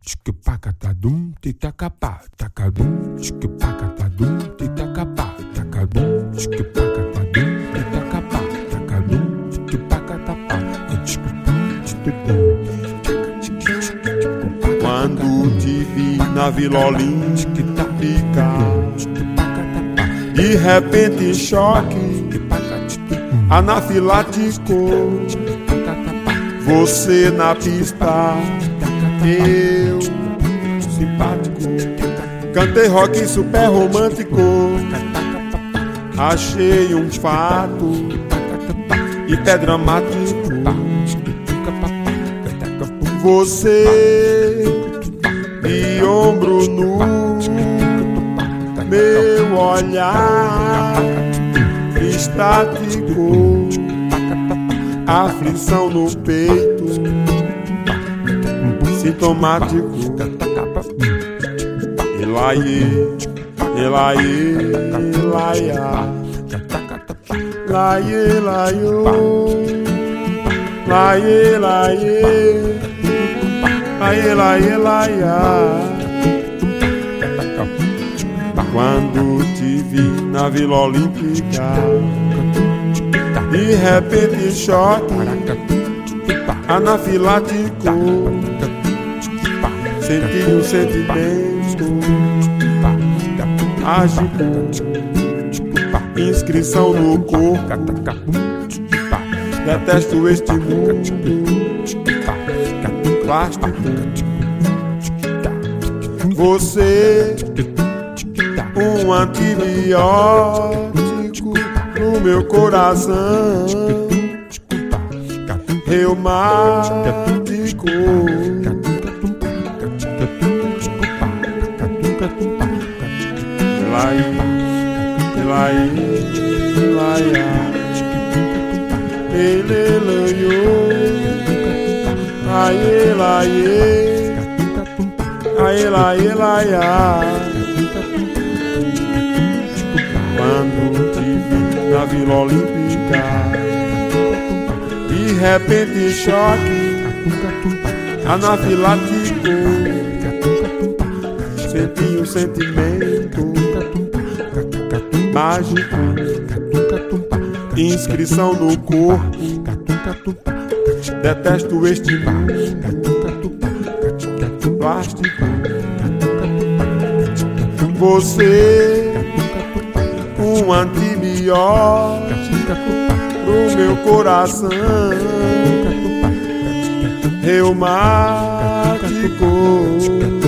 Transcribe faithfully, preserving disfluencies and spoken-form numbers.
tchupacatadum, titacapá, tacadum, tchupacatadum, titacapá, tacadum, tchupacatadum, titacapá, tacadum, tchupacatapá, quando te vi na Vila Olímpica, de repente choque, anafilático, você na pista, eu simpático, cantei rock super romântico, achei um fato hiper dramático, você de ombro nu, meu olhar estático, aflição no peito, sintomático. Elaie, elaie, elaia, laie, laio, laie, laie, laie, laie, laia. Quando te vi na Vila Olímpica, de repente choque, anafilático, senti um sentimento mágico, inscrição no corpo, detesto este mundo plástico. Você, um antibiótico no meu coração, reumático. Lai, lai, laia, ele lanhou, aie, laie, aie, laie, laia. Quando te vi na Vila Olímpica, de repente choque, anafilático, senti um sentimento mágico, inscrição no corpo, detesto este mundo plástico. Você, um antibiótico pro meu coração, reumático.